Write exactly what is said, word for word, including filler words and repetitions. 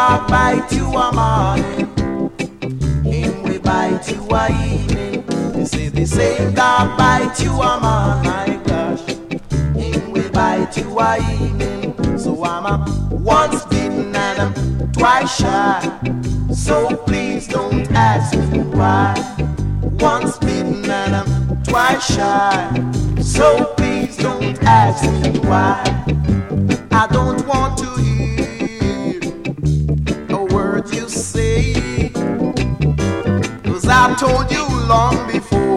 dog bite you a morning, him we bite you a evening. You say the same dog bite you a morning, my gosh, him we bite you a evening. So I'm a once bitten and I'm twice shy. So please don't ask me why. Once bitten and I'm twice shy. So please don't ask me why. I don't want to hear a word you say, 'cause I've told you long before